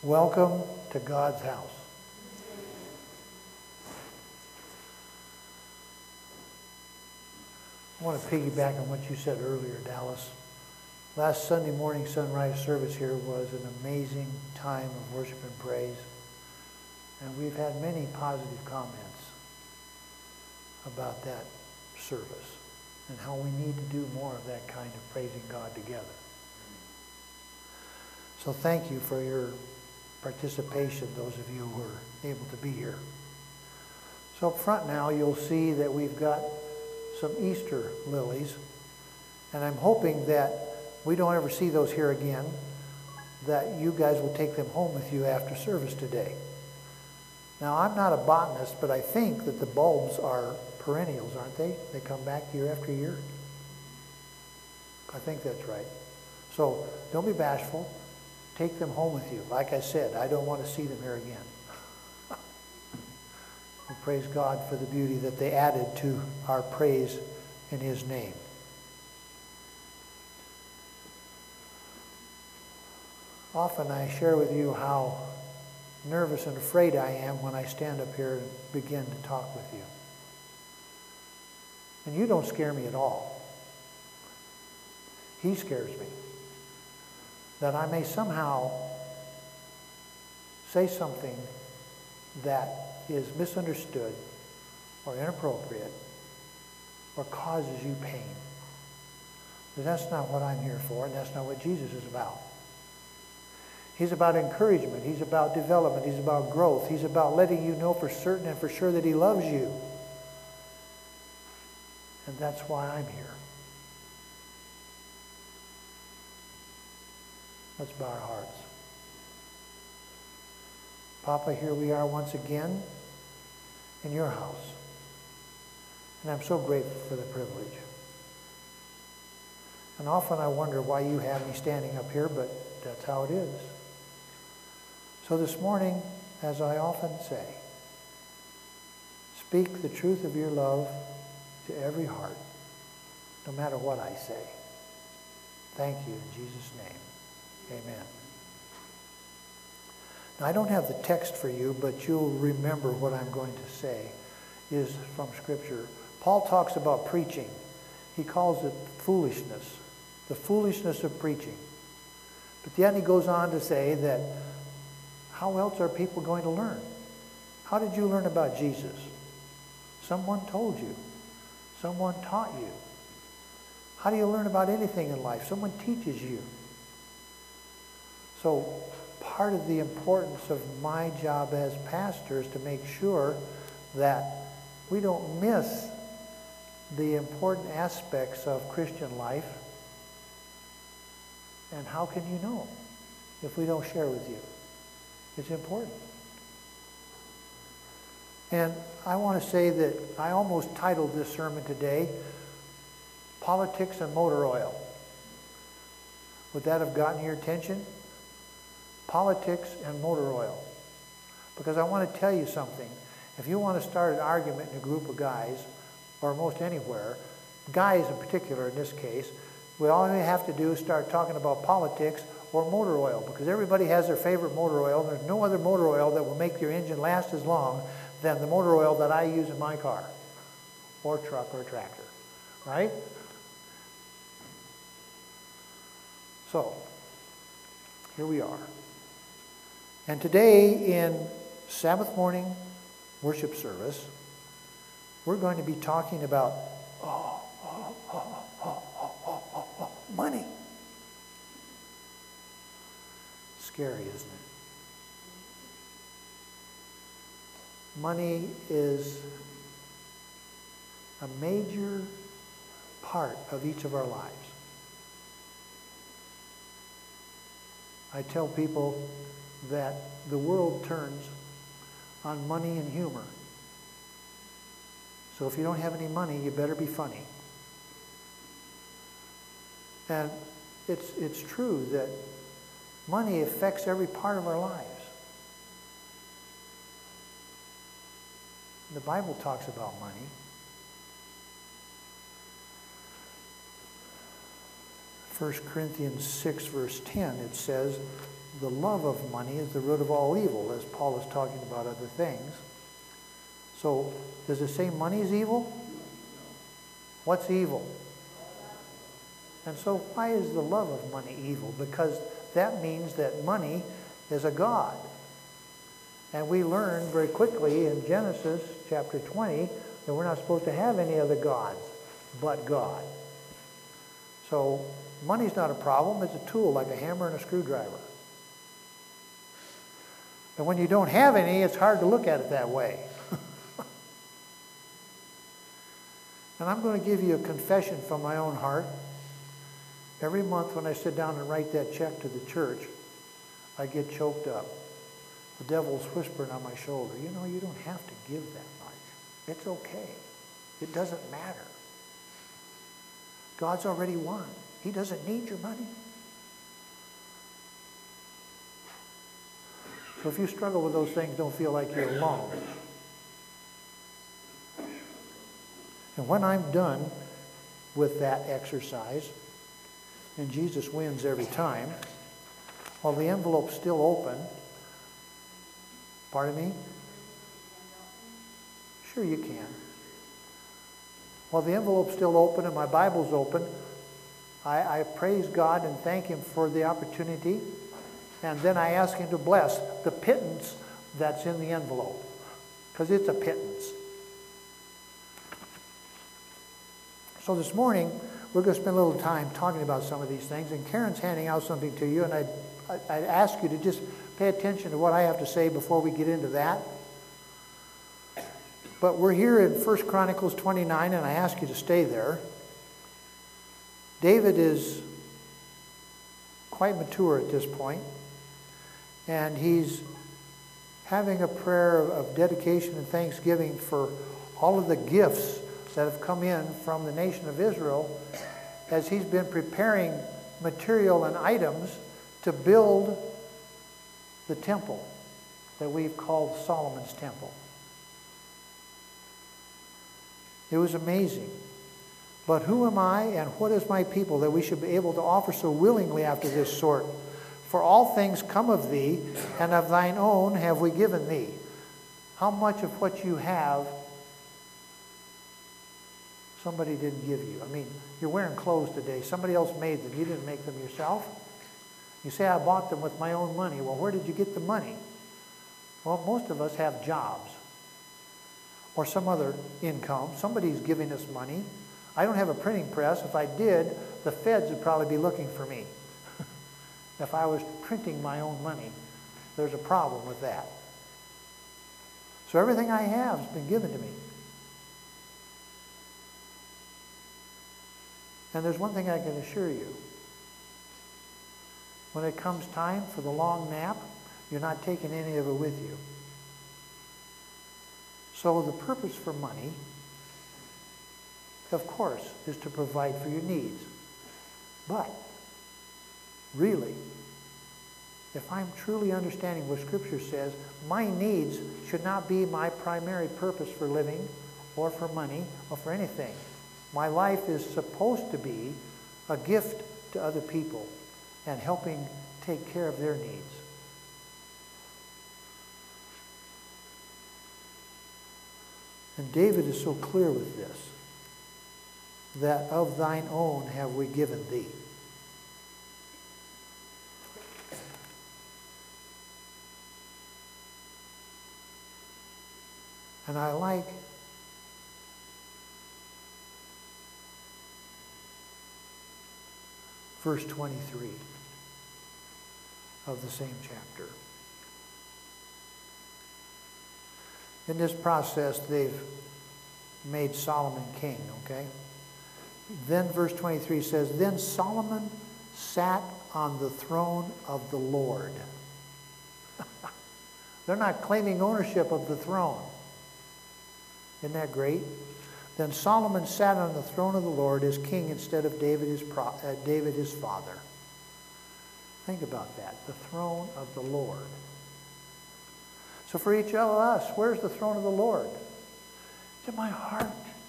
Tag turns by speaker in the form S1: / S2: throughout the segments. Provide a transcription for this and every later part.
S1: Welcome to God's house. I want to piggyback on what you said earlier, Dallas. Last Sunday morning sunrise service here was an amazing time of worship and praise. And we've had many positive comments about that service and how we need to do more of that kind of praising God together. So thank you for your participation, those of you who are able to be here. So up front now, you'll see that we've got some Easter lilies, and I'm hoping that we don't ever see those here again, that you guys will take them home with you after service today. Now, I'm not a botanist, but I think that the bulbs are perennials, aren't they? They come back year after year. I think that's right. So don't be bashful. Take them home with you. Like I said, I don't want to see them here again. We praise God for the beauty that they added to our praise in His name. Often I share with you how nervous and afraid I am when I stand up here and begin to talk with you. And you don't scare me at all. He scares me. That I may somehow say something that is misunderstood or inappropriate or causes you pain. But that's not what I'm here for, and that's not what Jesus is about. He's about encouragement. He's about development. He's about growth. He's about letting you know for certain and for sure that He loves you. And that's why I'm here. Let's bow our hearts. Papa, here we are once again in your house. And I'm so grateful for the privilege. And often I wonder why you have me standing up here, but that's how it is. So this morning, as I often say, speak the truth of your love to every heart, no matter what I say. Thank you in Jesus' name. Amen. Now, I don't have the text for you, but you'll remember what I'm going to say is from Scripture. Paul talks about preaching. He calls it foolishness, the foolishness of preaching. But then he goes on to say that how else are people going to learn? How did you learn about Jesus? Someone told you. Someone taught you. How do you learn about anything in life? Someone teaches you. So part of the importance of my job as pastor is to make sure that we don't miss the important aspects of Christian life. And how can you know if we don't share with you? It's important. And I want to say that I almost titled this sermon today, Politics and Motor Oil. Would that have gotten your attention? Politics and motor oil. Because I want to tell you something. If you want to start an argument in a group of guys, or most anywhere, guys in particular in this case, all we have to do is start talking about politics or motor oil, because everybody has their favorite motor oil. There's no other motor oil that will make your engine last as long than the motor oil that I use in my car, or truck, or tractor, right? So, here we are. And today in Sabbath morning worship service, we're going to be talking about money. Scary, isn't it? Money is a major part of each of our lives. I tell people that the world turns on money and humor. So if you don't have any money, you better be funny. And it's true that money affects every part of our lives. The Bible talks about money. 1 Corinthians 6, verse 10, it says, the love of money is the root of all evil, as Paul is talking about other things. So, does it say money is evil? What's evil? And so why is the love of money evil? Because that means that money is a god. And we learn very quickly in Genesis chapter 20 that we're not supposed to have any other gods but God. So money's not a problem. It's a tool like a hammer and a screwdriver. And when you don't have any, it's hard to look at it that way. And I'm going to give you a confession from my own heart. Every month when I sit down and write that check to the church, I get choked up. The devil's whispering on my shoulder, you know, you don't have to give that much. It's okay. It doesn't matter. God's already won. He doesn't need your money. So if you struggle with those things, don't feel like you're alone. And when I'm done with that exercise, and Jesus wins every time, while the envelope's still open, pardon me? Sure you can. While the envelope's still open and my Bible's open, I praise God and thank Him for the opportunity, and then I ask Him to bless the pittance that's in the envelope, because it's a pittance. So this morning, we're going to spend a little time talking about some of these things, and Karen's handing out something to you, and I'd ask you to just pay attention to what I have to say before we get into that. But we're here in 1 Chronicles 29, and I ask you to stay there. David is quite mature at this point, and he's having a prayer of dedication and thanksgiving for all of the gifts that have come in from the nation of Israel as he's been preparing material and items to build the temple that we've called Solomon's Temple. It was amazing. But who am I and what is my people that we should be able to offer so willingly after this sort? For all things come of thee, and of thine own have we given thee. How much of what you have somebody didn't give you? I mean, you're wearing clothes today. Somebody else made them. You didn't make them yourself. You say, I bought them with my own money. Well, where did you get the money? Well, most of us have jobs or some other income. Somebody's giving us money. I don't have a printing press. If I did, the feds would probably be looking for me. If I was printing my own money, there's a problem with that. So everything I have has been given to me. And there's one thing I can assure you. When it comes time for the long nap, you're not taking any of it with you. So the purpose for money, of course, is to provide for your needs. But, really, if I'm truly understanding what Scripture says, my needs should not be my primary purpose for living or for money or for anything. My life is supposed to be a gift to other people and helping take care of their needs. And David is so clear with this, that of thine own have we given thee. And I like verse 23 of the same chapter. In this process, they've made Solomon king, okay? Then verse 23 says, Then Solomon sat on the throne of the Lord. They're not claiming ownership of the throne. Isn't that great? Then Solomon sat on the throne of the Lord as king instead of David his father. Think about that, the throne of the Lord. So for each of us, where's the throne of the Lord? It's in my heart.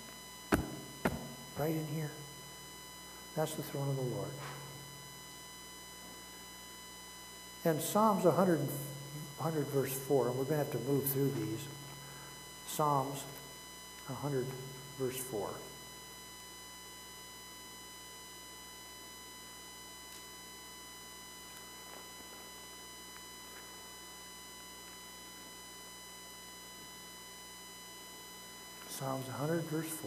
S1: Right in here. That's the throne of the Lord. And Psalms 100 verse 4, and we're going to have to move through these. Psalms 100 verse 4. Psalms 100 verse 4.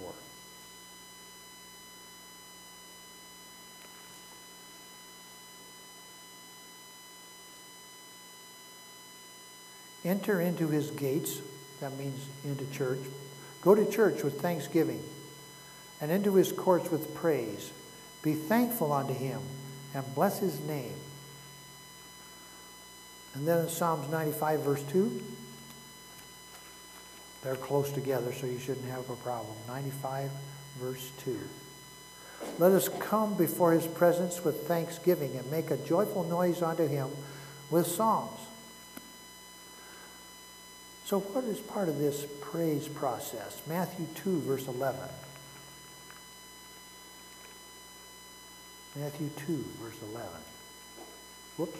S1: Enter into his gates, that means into church. Go to church with thanksgiving, and into his courts with praise. Be thankful unto him, and bless his name. And then in Psalms 95 verse 2, they're close together, so you shouldn't have a problem. 95 verse 2. Let us come before his presence with thanksgiving, and make a joyful noise unto him with psalms. So what is part of this praise process? Matthew 2, verse 11. Matthew 2, verse 11. Whoops.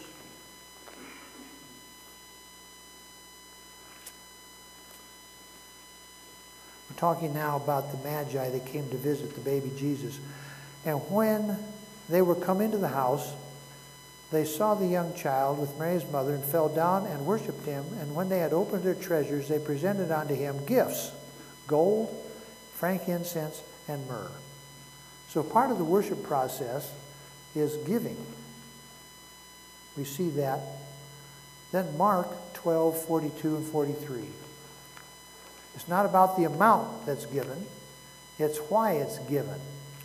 S1: We're talking now about the Magi that came to visit the baby Jesus. And when they were come into the house, they saw the young child with Mary's mother, and fell down and worshipped him. And when they had opened their treasures, they presented unto him gifts, gold, frankincense, and myrrh. So part of the worship process is giving. We see that. Then Mark 12, 42 and 43. It's not about the amount that's given, it's why it's given.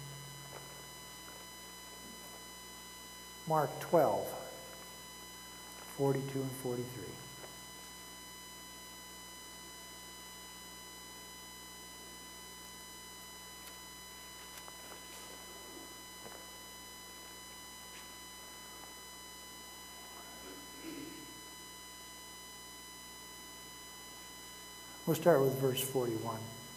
S1: Mark 12, 42 and 43. We'll start with verse 41.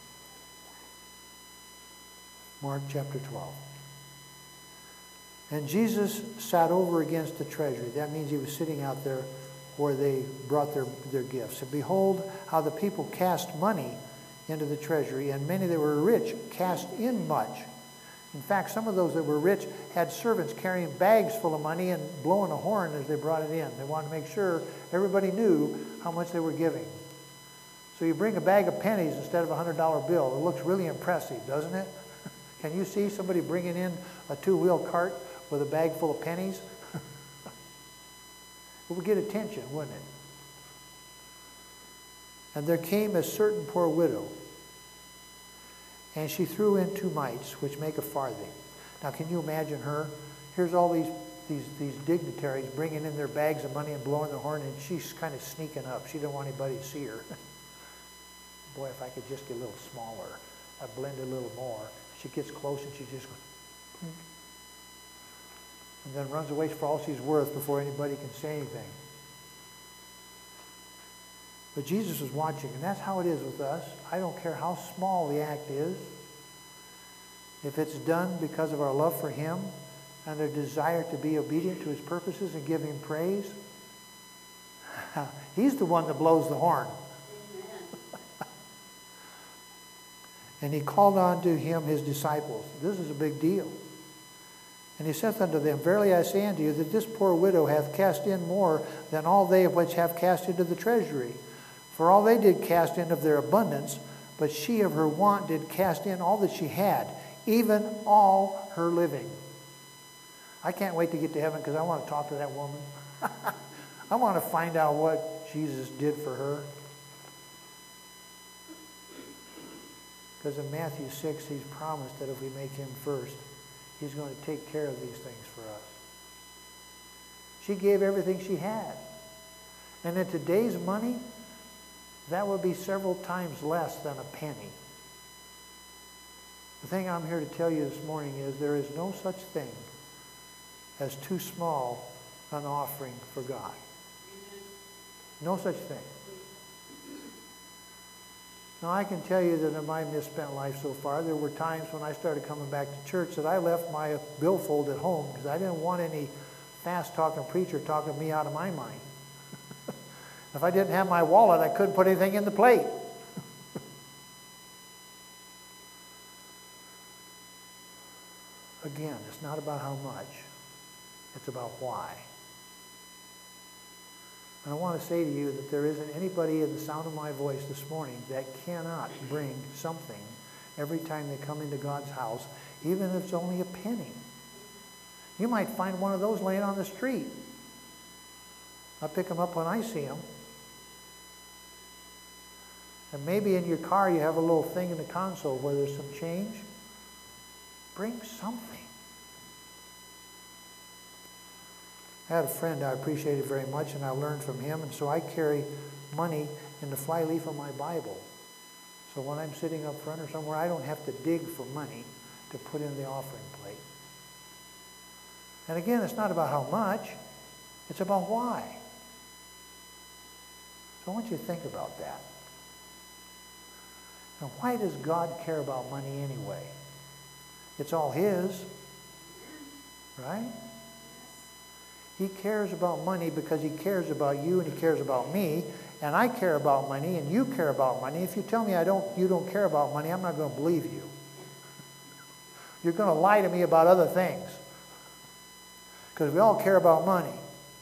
S1: Mark chapter 12. And Jesus sat over against the treasury. That means he was sitting out there where they brought their gifts. And behold, how the people cast money into the treasury, and many that were rich cast in much. In fact, some of those that were rich had servants carrying bags full of money and blowing a horn as they brought it in. They wanted to make sure everybody knew how much they were giving. So you bring a bag of pennies instead of a $100 bill. It looks really impressive, doesn't it? Can you see somebody bringing in a two-wheel cart with a bag full of pennies? It would get attention, wouldn't it? And there came a certain poor widow, and she threw in 2 mites, which make a farthing. Now, can you imagine her? Here's all these dignitaries bringing in their bags of money and blowing the horn, and she's kind of sneaking up. She didn't want anybody to see her. Boy, if I could just get a little smaller, I'd blend a little more. She gets close and she just goes, and then runs away for all she's worth before anybody can say anything. But Jesus is watching, and that's how it is with us. I don't care how small the act is. If it's done because of our love for him and their desire to be obedient to his purposes and give him praise, he's the one that blows the horn. And he called unto him his disciples. This is a big deal. And he saith unto them, Verily I say unto you, that this poor widow hath cast in more than all they which have cast into the treasury. For all they did cast in of their abundance, but she of her want did cast in all that she had, even all her living. I can't wait to get to heaven because I want to talk to that woman. I want to find out what Jesus did for her. Because in Matthew 6, he's promised that if we make him first, he's going to take care of these things for us. She gave everything she had. And in today's money, that would be several times less than a penny. The thing I'm here to tell you this morning is there is no such thing as too small an offering for God. No such thing. Now, I can tell you that in my misspent life so far, there were times when I started coming back to church that I left my billfold at home because I didn't want any fast-talking preacher talking me out of my mind. If I didn't have my wallet, I couldn't put anything in the plate. Again, it's not about how much. It's about why. And I want to say to you that there isn't anybody in the sound of my voice this morning that cannot bring something every time they come into God's house, even if it's only a penny. You might find one of those laying on the street. I pick them up when I see them. And maybe in your car you have a little thing in the console where there's some change. Bring something. I had a friend I appreciated very much, and I learned from him, and so I carry money in the flyleaf of my Bible. So when I'm sitting up front or somewhere, I don't have to dig for money to put in the offering plate. And again, it's not about how much, it's about why. So I want you to think about that. Now, why does God care about money anyway? It's all His, right? He cares about money because He cares about you and He cares about me, and I care about money and you care about money. If you tell me you don't care about money, I'm not going to believe you. You're going to lie to me about other things because we all care about money.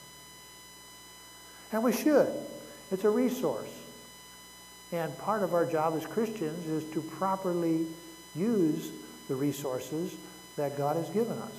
S1: And we should. It's a resource. And part of our job as Christians is to properly use the resources that God has given us.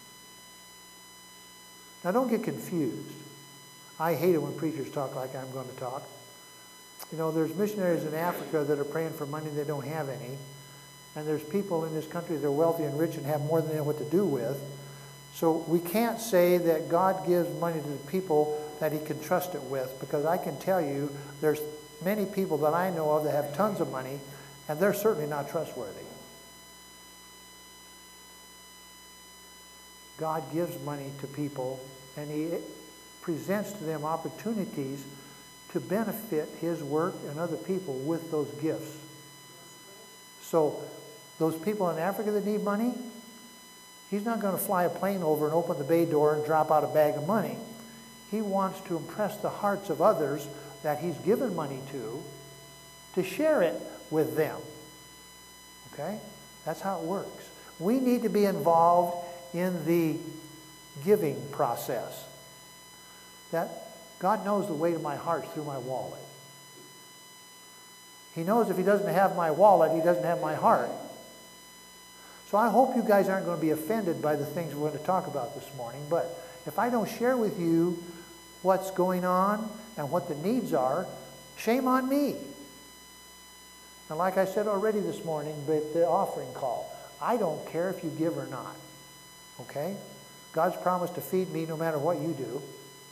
S1: Now, don't get confused. I hate it when preachers talk like I'm going to talk. You know, there's missionaries in Africa that are praying for money they don't have any. And there's people in this country that are wealthy and rich and have more than they know what to do with. So we can't say that God gives money to the people that He can trust it with, because I can tell you there's many people that I know of that have tons of money, and they're certainly not trustworthy. God gives money to people, and He presents to them opportunities to benefit His work and other people with those gifts. So those people in Africa that need money, He's not going to fly a plane over and open the bay door and drop out a bag of money. He wants to impress the hearts of others that He's given money to share it with them. Okay? That's how it works. We need to be involved in the giving process. That God knows the weight of my heart through my wallet. He knows if He doesn't have my wallet, He doesn't have my heart. So I hope you guys aren't going to be offended by the things we're going to talk about this morning, but if I don't share with you what's going on and what the needs are, shame on me. And like I said already this morning with the offering call, I don't care if you give or not. Okay? God's promised to feed me no matter what you do.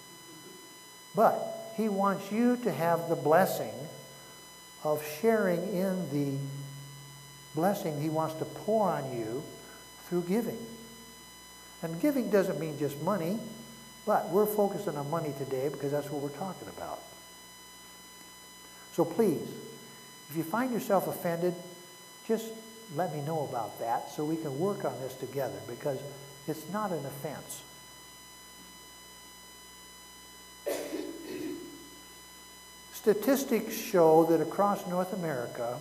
S1: But He wants you to have the blessing of sharing in the blessing He wants to pour on you through giving. And giving doesn't mean just money, but we're focusing on money today because that's what we're talking about. So please, if you find yourself offended, just let me know about that so we can work on this together, because it's not an offense. Statistics show that across North America,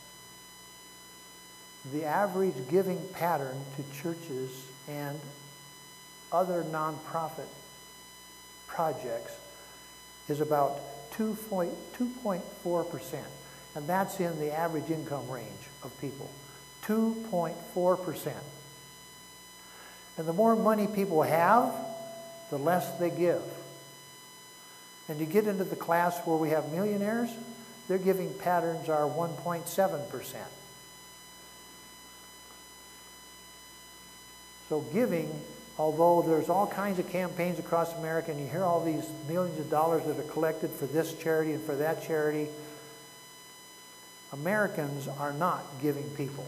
S1: the average giving pattern to churches and other nonprofit projects is about 2.4%. And that's in the average income range of people. 2.4%. And the more money people have, the less they give. And you get into the class where we have millionaires, their giving patterns are 1.7%. So giving, although there's all kinds of campaigns across America, and you hear all these millions of dollars that are collected for this charity and for that charity, Americans are not giving people.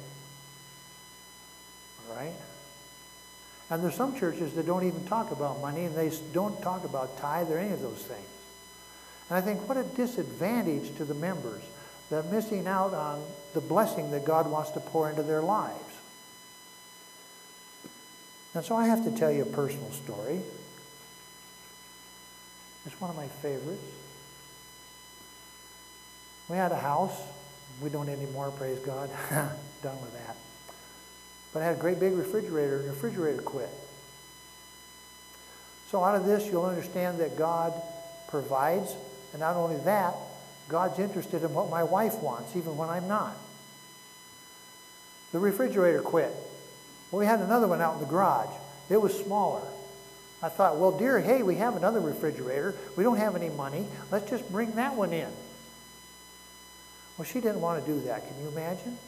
S1: All right? And there's some churches that don't even talk about money, and they don't talk about tithe or any of those things. And I think what a disadvantage to the members. They're missing out on the blessing that God wants to pour into their lives. And so I have to tell you a personal story. It's one of my favorites. We had a house. We don't anymore, praise God. Done with that. But I had a great big refrigerator, and the refrigerator quit. So out of this, you'll understand that God provides. And not only that, God's interested in what my wife wants, even when I'm not. The refrigerator quit. Well, we had another one out in the garage. It was smaller. I thought, well, dear, hey, we have another refrigerator. We don't have any money. Let's just bring that one in. Well, she didn't want to do that. Can you imagine?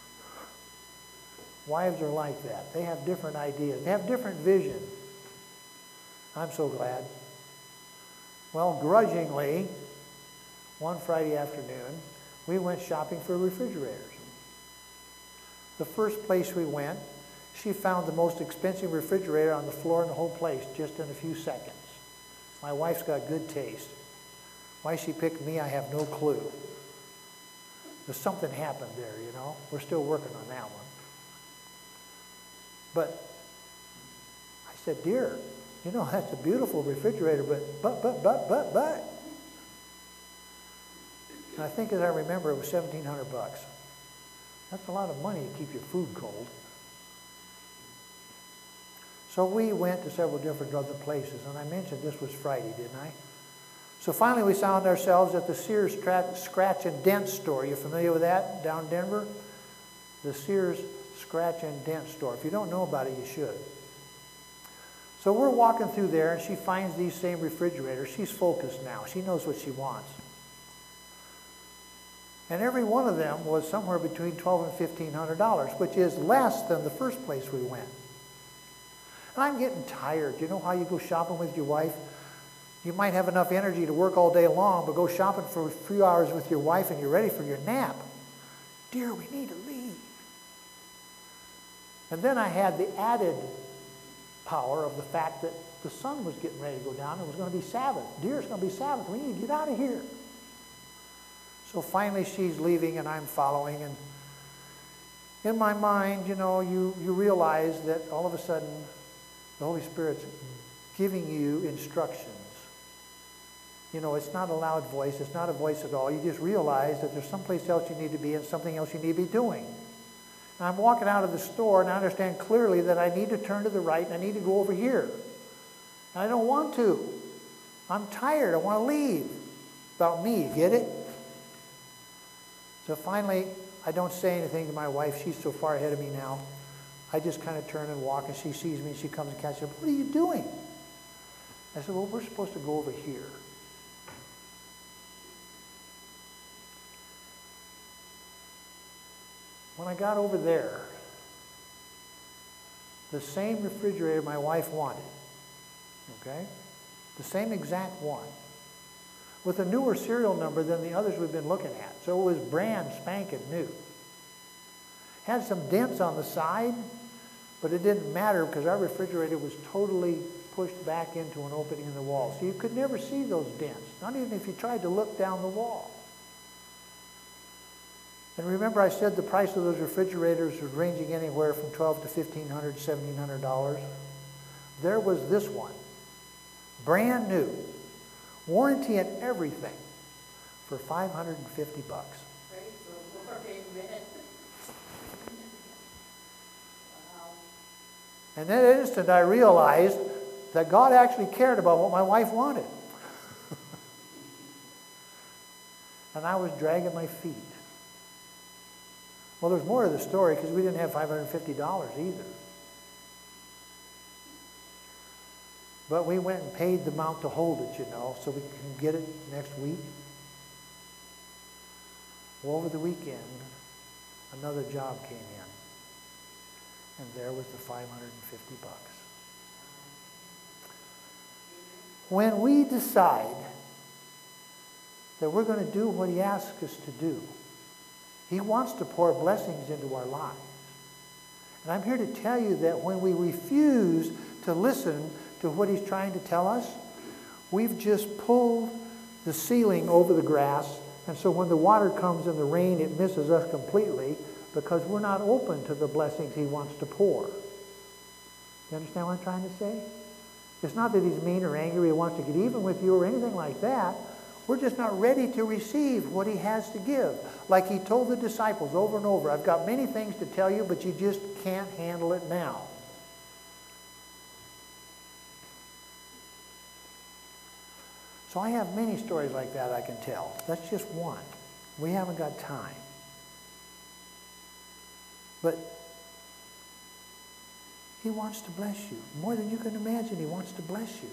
S1: Wives are like that. They have different ideas. They have different vision. I'm so glad. Well, grudgingly, one Friday afternoon, we went shopping for refrigerators. The first place we went, she found the most expensive refrigerator on the floor in the whole place just in a few seconds. My wife's got good taste. Why she picked me, I have no clue. There's something happened there, you know. We're still working on that one. But I said, dear, you know, that's a beautiful refrigerator, but. And I think as I remember, it was $1,700 bucks. That's a lot of money to keep your food cold. So we went to several different other places, and I mentioned this was Friday, didn't I? So finally we found ourselves at the Sears Scratch and Dent store. You familiar with that down in Denver? The Sears Scratch and Dent store. If you don't know about it, you should. So we're walking through there, and she finds these same refrigerators. She's focused now. She knows what she wants. And every one of them was somewhere between $1,200 and $1,500, which is less than the first place we went. And I'm getting tired. You know how you go shopping with your wife? You might have enough energy to work all day long, but go shopping for a few hours with your wife and you're ready for your nap. Dear, we need to leave. And then I had the added power of the fact that the sun was getting ready to go down. It was going to be Sabbath. Dear, it's going to be Sabbath. We need to get out of here. So finally she's leaving and I'm following. And in my mind, you know, you realize that all of a sudden the Holy Spirit's giving you instructions. You know, it's not a loud voice. It's not a voice at all. You just realize that there's someplace else you need to be and something else you need to be doing. And I'm walking out of the store and I understand clearly that I need to turn to the right and I need to go over here. And I don't want to. I'm tired. I want to leave. About me, get it? So finally, I don't say anything to my wife. She's so far ahead of me now. I just kind of turn and walk, and she sees me, and she comes and catches up. What are you doing? I said, well, we're supposed to go over here. When I got over there, the same refrigerator my wife wanted, okay? The same exact one, with a newer serial number than the others we've been looking at. So it was brand spanking new. Had some dents on the side, but it didn't matter because our refrigerator was totally pushed back into an opening in the wall. So you could never see those dents, not even if you tried to look down the wall. And remember I said the price of those refrigerators was ranging anywhere from $1,200 to $1,500, $1,700. There was this one, brand new, warranty and everything, for $550 bucks.
S2: Praise the Lord, amen. Wow.
S1: And in an instant I realized that God actually cared about what my wife wanted. And I was dragging my feet. Well, there's more to the story because we didn't have $550 either. But we went and paid the amount to hold it, you know, so we can get it next week. Well, over the weekend, another job came in. And there was the $550 bucks. When we decide that we're going to do what He asks us to do, He wants to pour blessings into our lives. And I'm here to tell you that when we refuse to listen to what He's trying to tell us, we've just pulled the ceiling over the grass, and so when the water comes and the rain, it misses us completely because we're not open to the blessings He wants to pour. You understand what I'm trying to say? It's not that he's mean or angry, he wants to get even with you or anything like that. We're just not ready to receive what he has to give. Like he told the disciples over and over, I've got many things to tell you, but you just can't handle it now. So I have many stories like that I can tell. That's just one. We haven't got time. But he wants to bless you. More than you can imagine, he wants to bless you.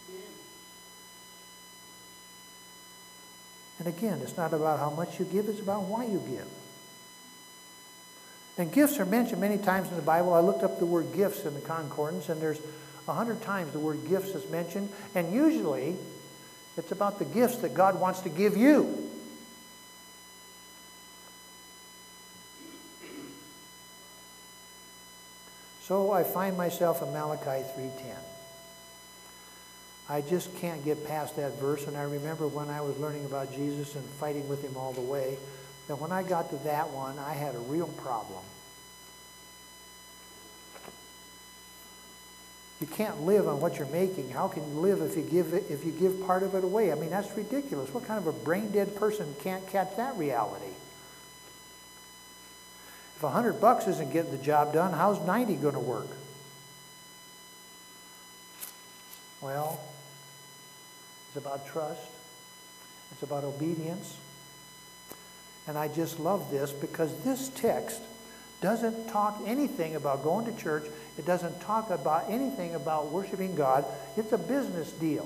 S1: And again, it's not about how much you give, it's about why you give. And gifts are mentioned many times in the Bible. I looked up the word gifts in the concordance, and there's 100 times the word gifts is mentioned. And usually, it's about the gifts that God wants to give you. So I find myself in Malachi 3:10. I just can't get past that verse, and I remember when I was learning about Jesus and fighting with him all the way, that when I got to that one, I had a real problem. You can't live on what you're making. How can you live if you give part of it away? I mean, that's ridiculous. What kind of a brain-dead person can't catch that reality? If $100 isn't getting the job done, how's 90 going to work? Well, it's about trust. It's about obedience. And I just love this because this text doesn't talk anything about going to church. It doesn't talk about anything about worshiping God. It's a business deal.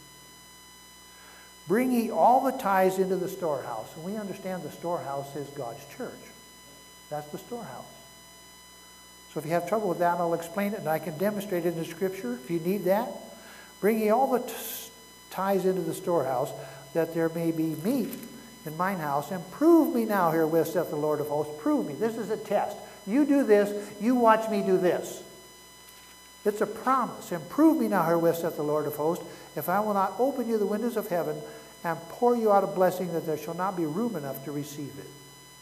S1: Bring ye all the tithes into the storehouse. And we understand the storehouse is God's church. That's the storehouse. So if you have trouble with that, I'll explain it and I can demonstrate it in the scripture if you need that. Bring ye all the tithes into the storehouse, that there may be meat in mine house, and prove me now herewith, saith the Lord of hosts. Prove me. This is a test. You do this, you watch me do this. It's a promise. And prove me now herewith, saith the Lord of hosts, if I will not open you the windows of heaven and pour you out a blessing, that there shall not be room enough to receive it.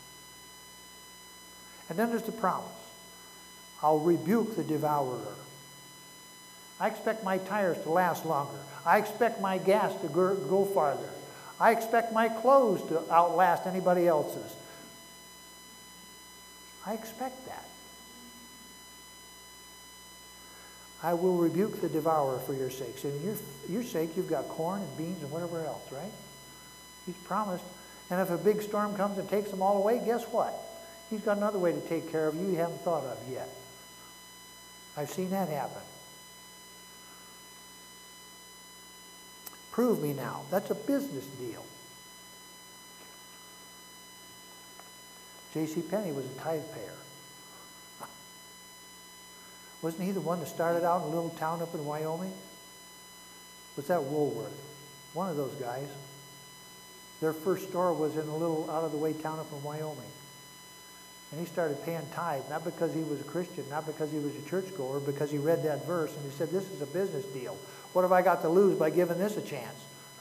S1: And then there's the promise. I'll rebuke the devourer. I expect my tires to last longer. I expect my gas to go farther. I expect my clothes to outlast anybody else's. I expect that. I will rebuke the devourer for your sakes. And your sake, you've got corn and beans and whatever else, right? He's promised. And if a big storm comes and takes them all away, guess what? He's got another way to take care of you haven't thought of yet. I've seen that happen. Prove me now. That's a business deal. J.C. Penney was a tithe payer. Wasn't he the one that started out in a little town up in Wyoming? Was that Woolworth? One of those guys. Their first store was in a little out-of-the-way town up in Wyoming. And he started paying tithe, not because he was a Christian, not because he was a churchgoer, because he read that verse and he said, this is a business deal. What have I got to lose by giving this a chance?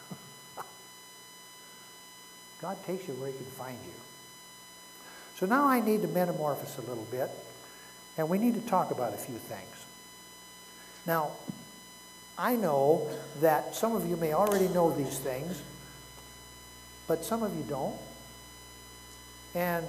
S1: God takes you where he can find you. So now I need to metamorphose a little bit, and we need to talk about a few things. Now, I know that some of you may already know these things, but some of you don't. And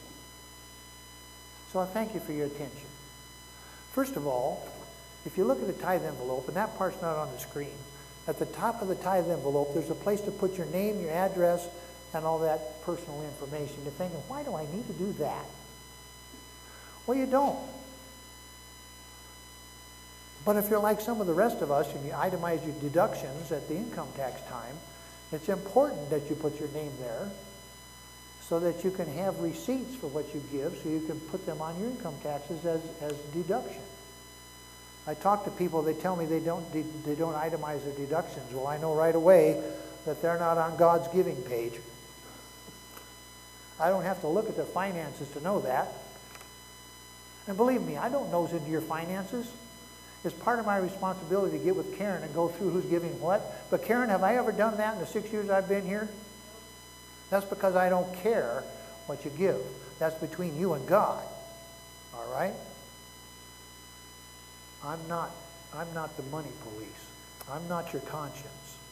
S1: so I thank you for your attention. First of all, if you look at the tithe envelope, and that part's not on the screen, at the top of the tithe envelope, there's a place to put your name, your address, and all that personal information. You're thinking, why do I need to do that? Well, you don't. But if you're like some of the rest of us and you itemize your deductions at the income tax time, it's important that you put your name there so that you can have receipts for what you give, so you can put them on your income taxes as deduction. I talk to people, they tell me they don't itemize their deductions. Well, I know right away that they're not on God's giving page. I don't have to look at their finances to know that. And believe me, I don't nose into your finances. It's part of my responsibility to get with Karen and go through who's giving what. But Karen, have I ever done that in the 6 years I've been here? That's because I don't care what you give. That's between you and God. All right? I'm not the money police. I'm not your conscience.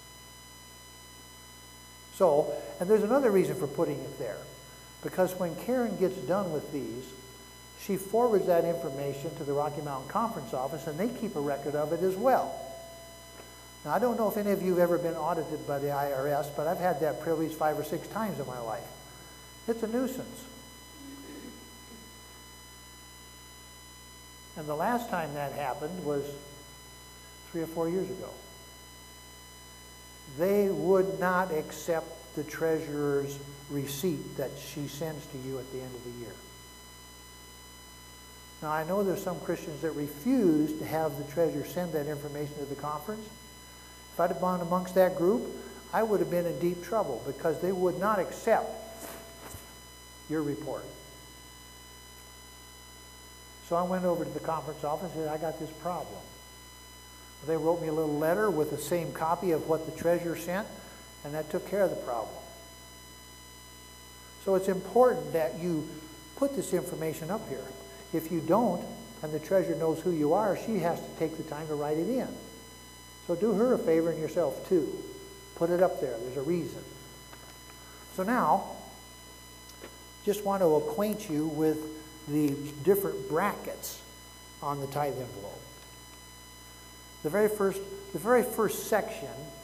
S1: So, and there's another reason for putting it there. Because when Karen gets done with these, she forwards that information to the Rocky Mountain Conference office, and they keep a record of it as well. Now, I don't know if any of you have ever been audited by the IRS, but I've had that privilege 5 or 6 times in my life. It's a nuisance. And the last time that happened was 3 or 4 years ago. They would not accept the treasurer's receipt that she sends to you at the end of the year. Now, I know there's some Christians that refuse to have the treasurer send that information to the conference. If I'd have gone amongst that group, I would have been in deep trouble because they would not accept your report. So I went over to the conference office and said, I got this problem. They wrote me a little letter with the same copy of what the treasurer sent, and that took care of the problem. So it's important that you put this information up here. If you don't, and the treasurer knows who you are, she has to take the time to write it in. So do her a favor and yourself too. Put it up there. There's a reason. So now, just want to acquaint you with the different brackets on the tithe envelope. The very first section,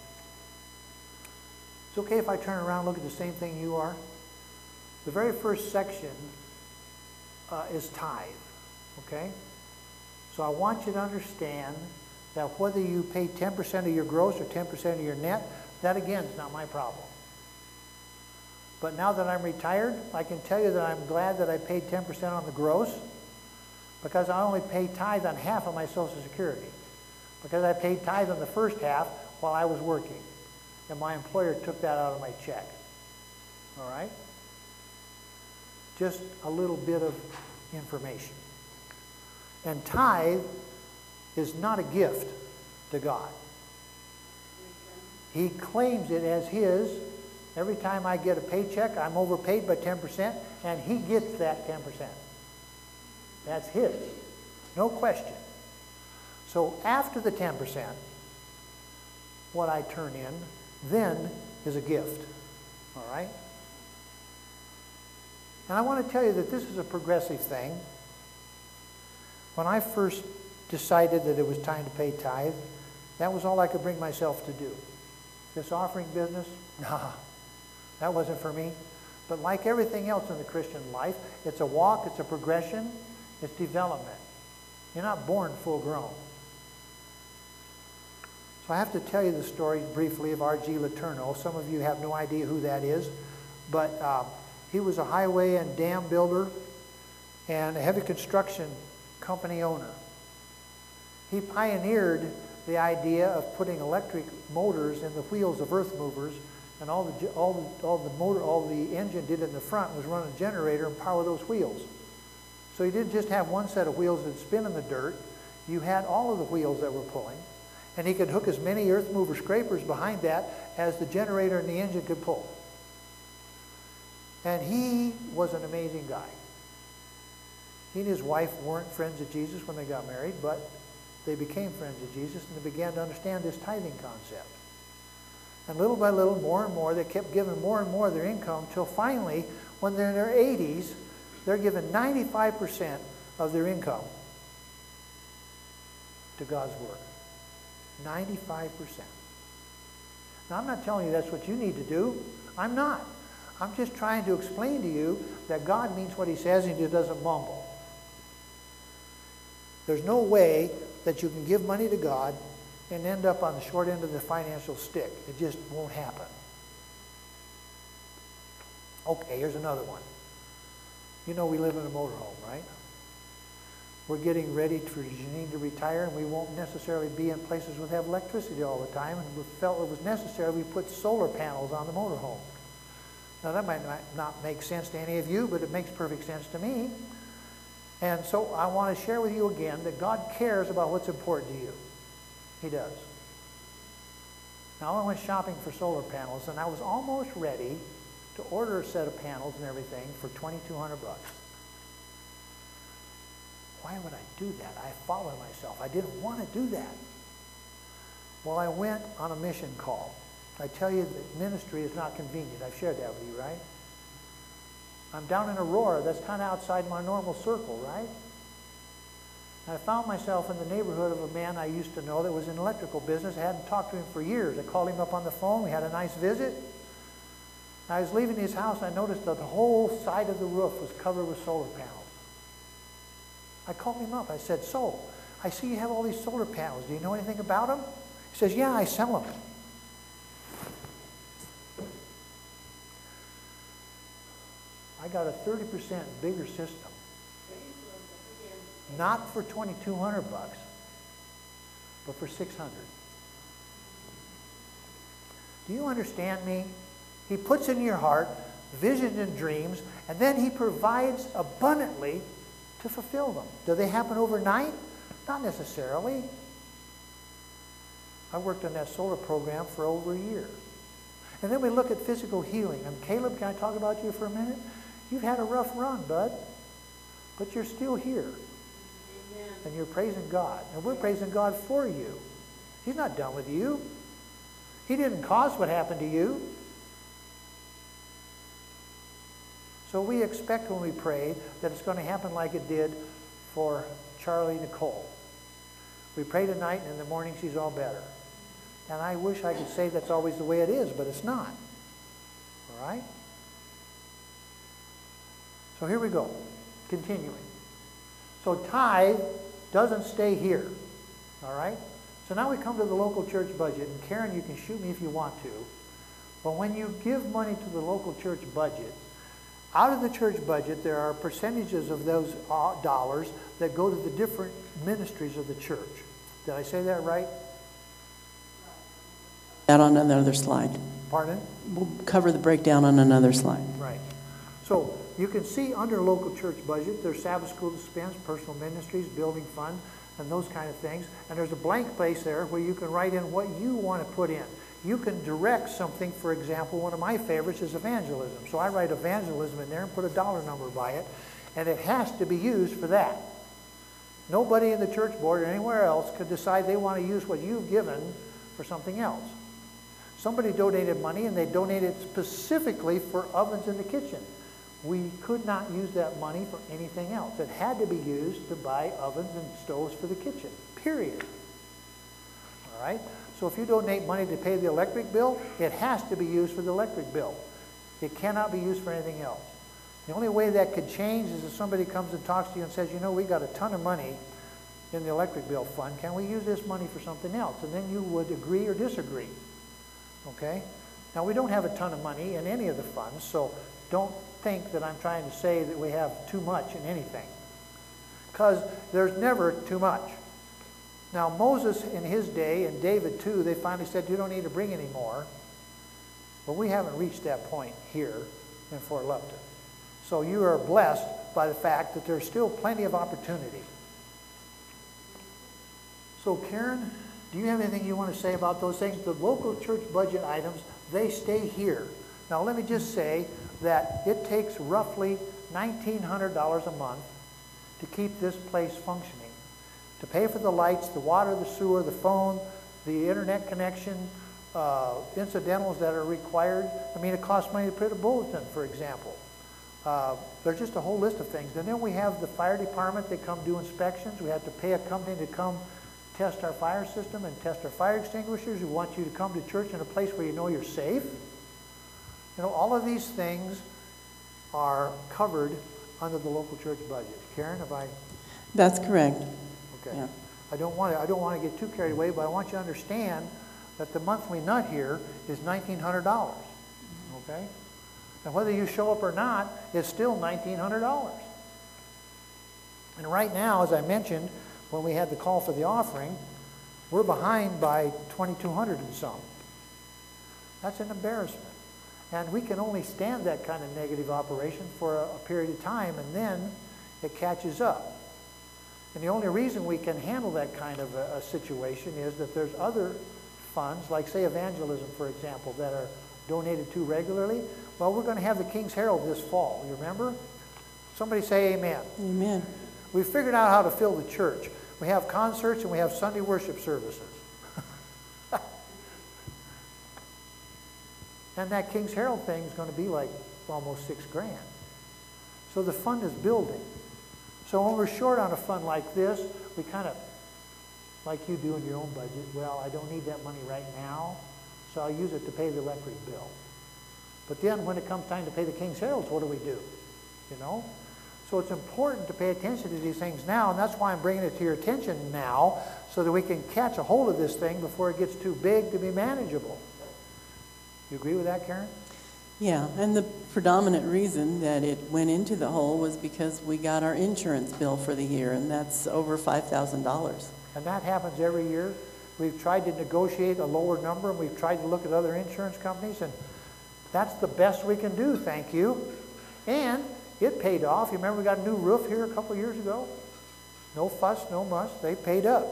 S1: it's okay if I turn around and look at the same thing you are? The very first section is tithe, okay? So I want you to understand that whether you pay 10% of your gross or 10% of your net, that again is not my problem. But now that I'm retired, I can tell you that I'm glad that I paid 10% on the gross because I only paid tithe on half of my Social Security. Because I paid tithe on the first half while I was working. And my employer took that out of my check. All right? Just a little bit of information. And tithe is not a gift to God. He claims it as his. Every time I get a paycheck, I'm overpaid by 10%, and he gets that 10%. That's his. No question. So after the 10%, what I turn in, then is a gift. All right? And I want to tell you that this is a progressive thing. When I first decided that it was time to pay tithe, that was all I could bring myself to do. This offering business, nah, that wasn't for me. But like everything else in the Christian life, it's a walk, it's a progression, it's development. You're not born full grown. So I have to tell you the story briefly of R.G. Letourneau. Some of you have no idea who that is, but he was a highway and dam builder and a heavy construction company owner. He pioneered the idea of putting electric motors in the wheels of earth movers, and all the engine did in the front was run a generator and power those wheels. So you didn't just have one set of wheels that spin in the dirt. You had all of the wheels that were pulling. And he could hook as many earth mover scrapers behind that as the generator and the engine could pull. And he was an amazing guy. He and his wife weren't friends of Jesus when they got married, but they became friends of Jesus and they began to understand this tithing concept. And little by little, more and more, they kept giving more and more of their income until finally, when they're in their 80s, they're giving 95% of their income to God's work. 95%. Now, I'm not telling you that's what you need to do. I'm not. I'm just trying to explain to you that God means what he says and he doesn't mumble. There's no way that you can give money to God and end up on the short end of the financial stick. It just won't happen. Okay, here's another one. You know we live in a motorhome, right? We're getting ready for Janine to retire, and we won't necessarily be in places that have electricity all the time, and we felt it was necessary we put solar panels on the motorhome. Now, that might not make sense to any of you, but it makes perfect sense to me. And so I want to share with you again that God cares about what's important to you. He does. Now, I went shopping for solar panels, and I was almost ready to order a set of panels and everything for $2,200. Why would I do that? I follow myself. I didn't want to do that. Well, I went on a mission call. I tell you that ministry is not convenient. I've shared that with you, right? I'm down in Aurora. That's kind of outside my normal circle, right? I found myself in the neighborhood of a man I used to know that was in the electrical business. I hadn't talked to him for years. I called him up on the phone. We had a nice visit. I was leaving his house. I noticed that the whole side of the roof was covered with solar panels. I called him up. I said, so, I see you have all these solar panels. Do you know anything about them? He says, yeah, I sell them. I got a 30% bigger system. Not for $2,200, but for $600. Do you understand me? He puts in your heart visions and dreams, and then he provides abundantly to fulfill them. Do they happen overnight? Not necessarily. I worked on that solar program for over a year. And then we look at physical healing. And Caleb, can I talk about you for a minute? You've had a rough run, bud, but you're still here.
S2: Amen.
S1: And you're praising God. And we're praising God for you. He's not done with you. He didn't cause what happened to you. So we expect when we pray that it's going to happen like it did for Charlie Nicole. We pray tonight, and in the morning she's all better. And I wish I could say that's always the way it is, but it's not. All right? So here we go. Continuing. So tithe doesn't stay here. All right? So now we come to the local church budget. And Karen, you can shoot me if you want to. But when you give money to the local church budget, out of the church budget, there are percentages of those dollars that go to the different ministries of the church. Did I say that right?
S3: That on another slide.
S1: Pardon?
S3: We'll cover the breakdown on another slide.
S1: Right. So you can see under local church budget, there's Sabbath school dispense, personal ministries, building fund, and those kind of things. And there's a blank place there where you can write in what you want to put in. You can direct something. For example, one of my favorites is evangelism. So I write evangelism in there and put a dollar number by it, and it has to be used for that. Nobody in the church board or anywhere else could decide they want to use what you've given for something else. Somebody donated money, and they donated specifically for ovens in the kitchen. We could not use that money for anything else. It had to be used to buy ovens and stoves for the kitchen, period. All right? So if you donate money to pay the electric bill, it has to be used for the electric bill. It cannot be used for anything else. The only way that could change is if somebody comes and talks to you and says, you know, we got a ton of money in the electric bill fund. Can we use this money for something else? And then you would agree or disagree. Okay? Now, we don't have a ton of money in any of the funds, so don't think that I'm trying to say that we have too much in anything. Because there's never too much. Now, Moses in his day, and David too, they finally said, you don't need to bring any more. But we haven't reached that point here in Fort Lupton. So you are blessed by the fact that there's still plenty of opportunity. So Karen, do you have anything you want to say about those things? The local church budget items, they stay here. Now let me just say that it takes roughly $1,900 a month to keep this place functioning. To pay for the lights, the water, the sewer, the phone, the internet connection, incidentals that are required. I mean, it costs money to print a bulletin, for example. There's just a whole list of things. And then we have the fire department. They come do inspections. We have to pay a company to come test our fire system and test our fire extinguishers. We want you to come to church in a place where you know you're safe. You know, all of these things are covered under the local church budget. Karen, have I?
S3: That's correct.
S1: Okay.
S3: Yeah.
S1: I don't want to get too carried away, but I want you to understand that the monthly nut here is $1,900. Okay? And whether you show up or not, it's still $1,900. And right now, as I mentioned, when we had the call for the offering, we're behind by $2,200 and some. That's an embarrassment. And we can only stand that kind of negative operation for a period of time, and then it catches up. And the only reason we can handle that kind of a situation is that there's other funds, like say evangelism, for example, that are donated to regularly. Well, we're going to have the King's Herald this fall, you remember? Somebody say amen.
S3: Amen.
S1: We've figured out how to fill the church. We have concerts and we have Sunday worship services. And that King's Herald thing is going to be like almost $6,000. So the fund is building. So when we're short on a fund like this, we kind of, like you do in your own budget, well, I don't need that money right now, so I'll use it to pay the electric bill. But then when it comes time to pay the King's Heralds, what do? You know? So it's important to pay attention to these things now, and that's why I'm bringing it to your attention now, so that we can catch a hold of this thing before it gets too big to be manageable. You agree with that, Karen?
S3: Yeah, and the predominant reason that it went into the hole was because we got our insurance bill for the year, and that's over $5,000.
S1: And that happens every year. We've tried to negotiate a lower number, and we've tried to look at other insurance companies, and that's the best we can do, thank you. And it paid off. You remember we got a new roof here a couple of years ago? No fuss, no muss. They paid up.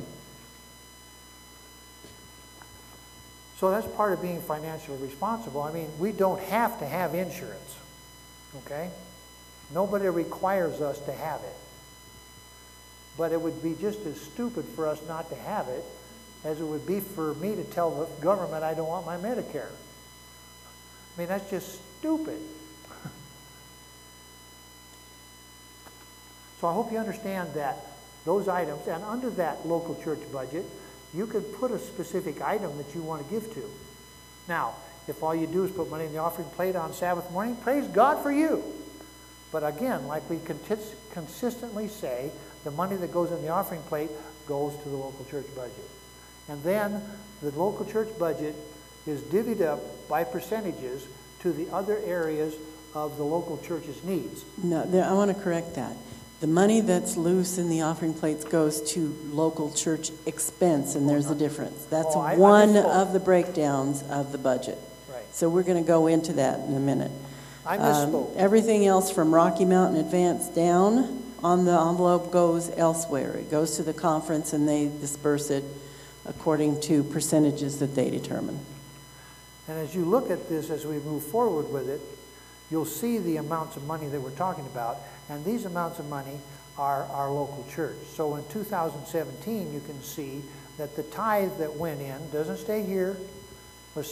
S1: So that's part of being financially responsible. I mean, we don't have to have insurance, okay? Nobody requires us to have it. But it would be just as stupid for us not to have it as it would be for me to tell the government I don't want my Medicare. I mean, that's just stupid. So I hope you understand that those items, and under that local church budget, you could put a specific item that you want to give to. Now, if all you do is put money in the offering plate on Sabbath morning, praise God for you. But again, like we consistently say, the money that goes in the offering plate goes to the local church budget. And then the local church budget is divvied up by percentages to the other areas of the local church's needs.
S3: No, I want to correct that. The money that's loose in the offering plates goes to local church expense, and there's a difference. That's
S1: I
S3: one
S1: misspoke.
S3: of the breakdowns of the budget.
S1: Right.
S3: So we're going to go into that in a minute.
S1: I misspoke.
S3: Everything else from Rocky Mountain Advance down on the envelope goes elsewhere. It goes to the conference, and they disperse it according to percentages that they determine.
S1: And as you look at this, as we move forward with it, you'll see the amounts of money that we're talking about. And these amounts of money are our local church. So in 2017, you can see that the tithe that went in, doesn't stay here, was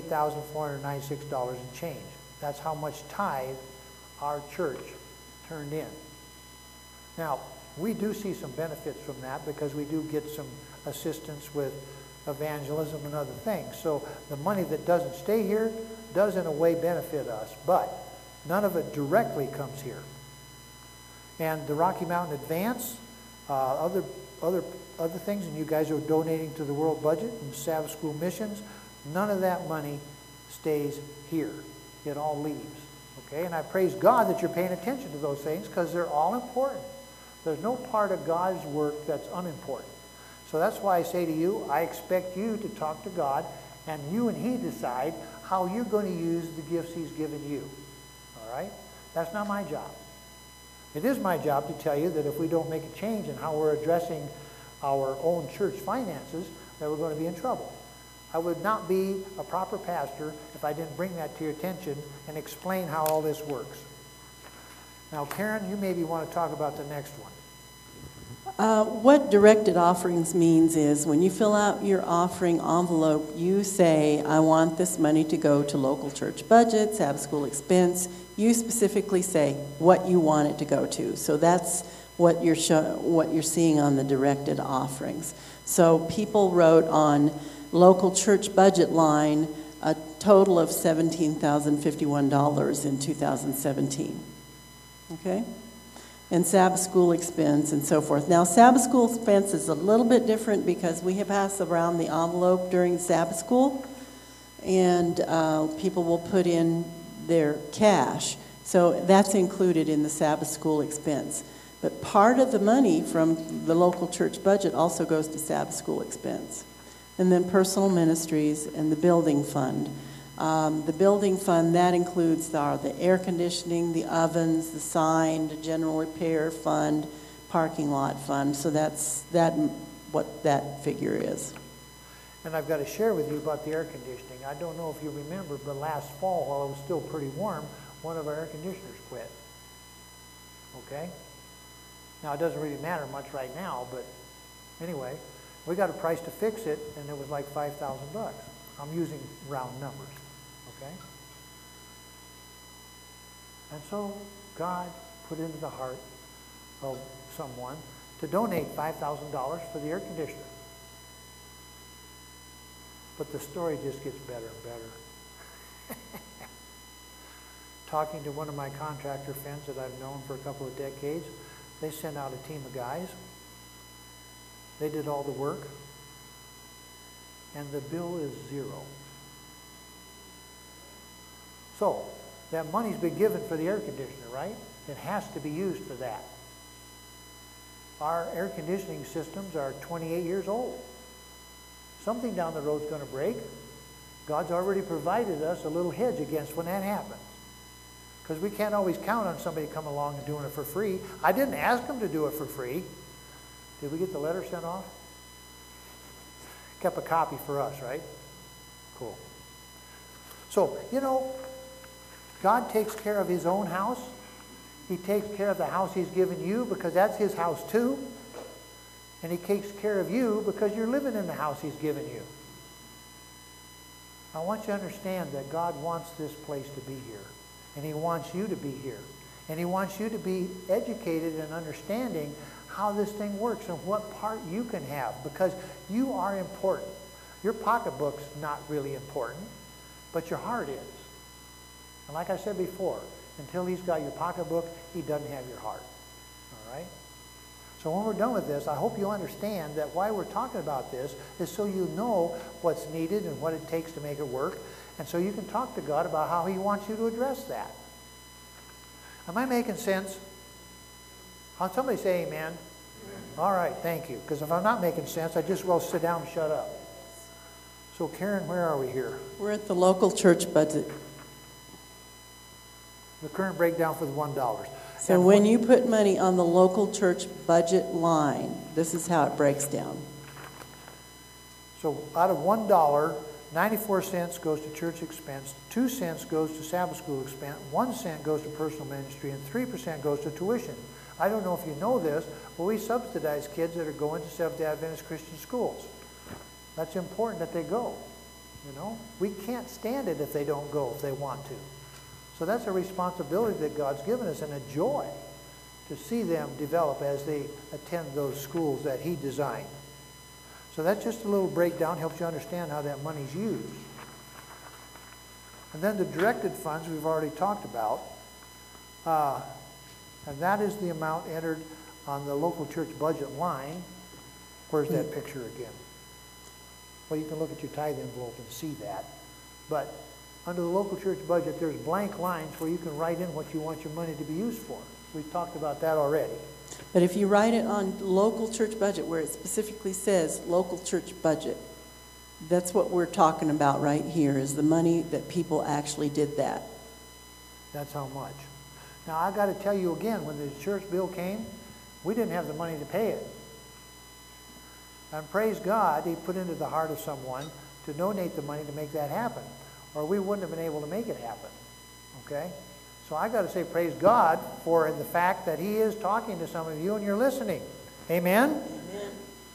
S1: $78,496 and change. That's how much tithe our church turned in. Now, we do see some benefits from that because we do get some assistance with evangelism and other things. So the money that doesn't stay here does in a way benefit us, but none of it directly comes here. And the Rocky Mountain Advance, other things, and you guys are donating to the world budget and Sabbath School missions, none of that money stays here. It all leaves. Okay? And I praise God that you're paying attention to those things because they're all important. There's no part of God's work that's unimportant. So that's why I say to you, I expect you to talk to God, and you and He decide how you're going to use the gifts He's given you. All right? That's not my job. It is my job to tell you that if we don't make a change in how we're addressing our own church finances, that we're going to be in trouble. I would not be a proper pastor if I didn't bring that to your attention and explain how all this works. Now, Karen, you maybe want to talk about the next one.
S3: What directed offerings means is when you fill out your offering envelope, you say, I want this money to go to local church budget, Sabbath school expense. You specifically say what you want it to go to. So that's what you're seeing on the directed offerings. So people wrote on local church budget line a total of $17,051 in 2017. Okay? And Sabbath school expense and so forth. Now, Sabbath school expense is a little bit different because we have passed around the envelope during Sabbath school, and people will put in their cash. So that's included in the Sabbath school expense. But part of the money from the local church budget also goes to Sabbath school expense. And then personal ministries and the building fund. The building fund, that includes the air conditioning, the ovens, the sign, the general repair fund, parking lot fund. So that's what that figure is.
S1: And I've got to share with you about the air conditioning. I don't know if you remember, but last fall, while it was still pretty warm, one of our air conditioners quit. Okay? Now, it doesn't really matter much right now, but anyway, we got a price to fix it, and it was like $5,000. I'm using round numbers. Okay? And so God put into the heart of someone to donate $5,000 for the air conditioner. But the story just gets better and better. Talking to one of my contractor friends that I've known for a couple of decades, they sent out a team of guys. They did all the work, and the bill is zero. So, that money's been given for the air conditioner, right? It has to be used for that. Our air conditioning systems are 28 years old. Something down the road's going to break. God's already provided us a little hedge against when that happens. Because we can't always count on somebody to come along and doing it for free. I didn't ask them to do it for free. Did we get the letter sent off? Kept a copy for us, right? Cool. So, you know, God takes care of his own house. He takes care of the house he's given you because that's his house too. And he takes care of you because you're living in the house he's given you. I want you to understand that God wants this place to be here. And he wants you to be here. And he wants you to be educated and understanding how this thing works and what part you can have, because you are important. Your pocketbook's not really important, but your heart is. And like I said before, until he's got your pocketbook, he doesn't have your heart. All right? So when we're done with this, I hope you understand that why we're talking about this is so you know what's needed and what it takes to make it work, and so you can talk to God about how he wants you to address that. Am I making sense? How somebody say amen? Amen. All right, thank you. Because if I'm not making sense, I just will sit down and shut up. So Karen, where are we here?
S3: We're at the local church budget.
S1: The current breakdown for the $1.
S3: So when you put money on the local church budget line, this is how it breaks down.
S1: So out of $1, 94 cents goes to church expense, 2 cents goes to Sabbath school expense, 1 cent goes to personal ministry, and 3% goes to tuition. I don't know if you know this, but we subsidize kids that are going to Seventh-day Adventist Christian schools. That's important that they go. You know, we can't stand it if they don't go, if they want to. So that's a responsibility that God's given us, and a joy to see them develop as they attend those schools that he designed. So that's just a little breakdown, helps you understand how that money's used. And then the directed funds we've already talked about, and that is the amount entered on the local church budget line. Where's that picture again? Well, you can look at your tithe envelope and see that. But under the local church budget, there's blank lines where you can write in what you want your money to be used for. We've talked about that already.
S3: But if you write it on local church budget, where it specifically says local church budget, that's what we're talking about right here, is the money that people actually did that.
S1: That's how much. Now, I got to tell you again, when the church bill came, we didn't have the money to pay it. And praise God, he put into the heart of someone to donate the money to make that happen, or we wouldn't have been able to make it happen. Okay? So I got to say praise God for the fact that he is talking to some of you and you're listening. Amen?
S3: Amen.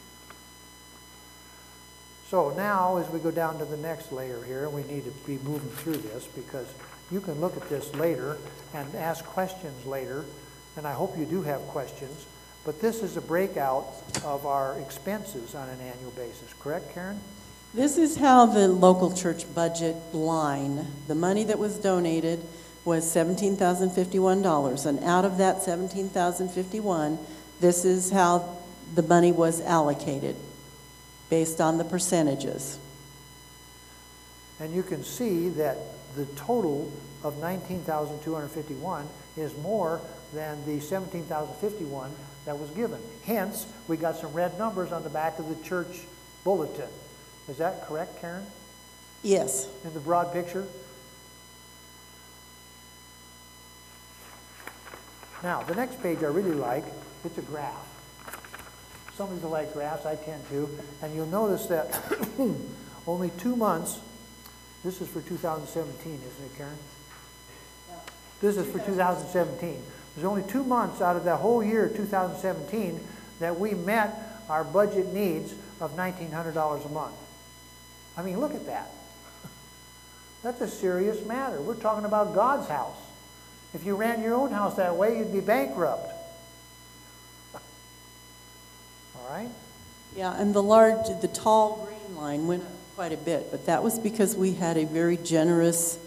S1: So now as we go down to the next layer here, we need to be moving through this because you can look at this later and ask questions later, and I hope you do have questions. But this is a breakout of our expenses on an annual basis. Correct, Karen?
S3: This is how the local church budget line, the money that was donated was $17,051. And out of that $17,051, this is how the money was allocated based on the percentages.
S1: And you can see that the total of $19,251 is more than the $17,051 that was given. Hence, we got some red numbers on the back of the church bulletin. Is that correct, Karen?
S3: Yes.
S1: In the broad picture? Now, the next page I really like, it's a graph. Some people like graphs, I tend to. And you'll notice that only 2 months, this is for 2017, isn't it, Karen?
S2: Yeah.
S1: This is for 2017. There's only 2 months out of that whole year, 2017, that we met our budget needs of $1,900 a month. I mean, look at that. That's a serious matter. We're talking about God's house. If you ran your own house that way, you'd be bankrupt. All right?
S3: Yeah, and the tall green line went up quite a bit, but that was because we had a very generous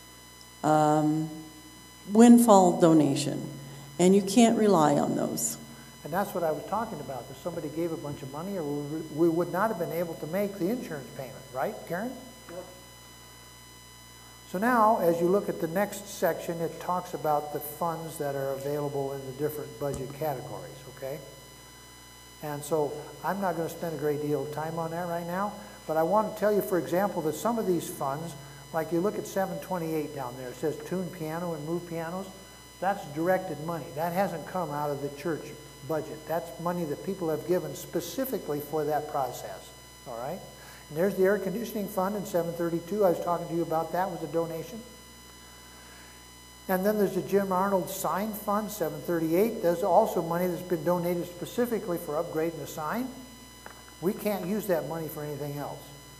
S3: windfall donation, and you can't rely on those.
S1: And that's what I was talking about. If somebody gave a bunch of money, or we would not have been able to make the insurance payment, right, Karen?
S3: Yep.
S1: So now, as you look at the next section, it talks about the funds that are available in the different budget categories, okay? And so I'm not going to spend a great deal of time on that right now, but I want to tell you, for example, that some of these funds, like you look at 728 down there, it says tune piano and move pianos. That's directed money. That hasn't come out of the church budget. That's money that people have given specifically for that process, all right? And there's the air conditioning fund in 732. I was talking to you about that, was a donation. And then there's the Jim Arnold sign fund, 738. There's also money that's been donated specifically for upgrading the sign. We can't use that money for anything else.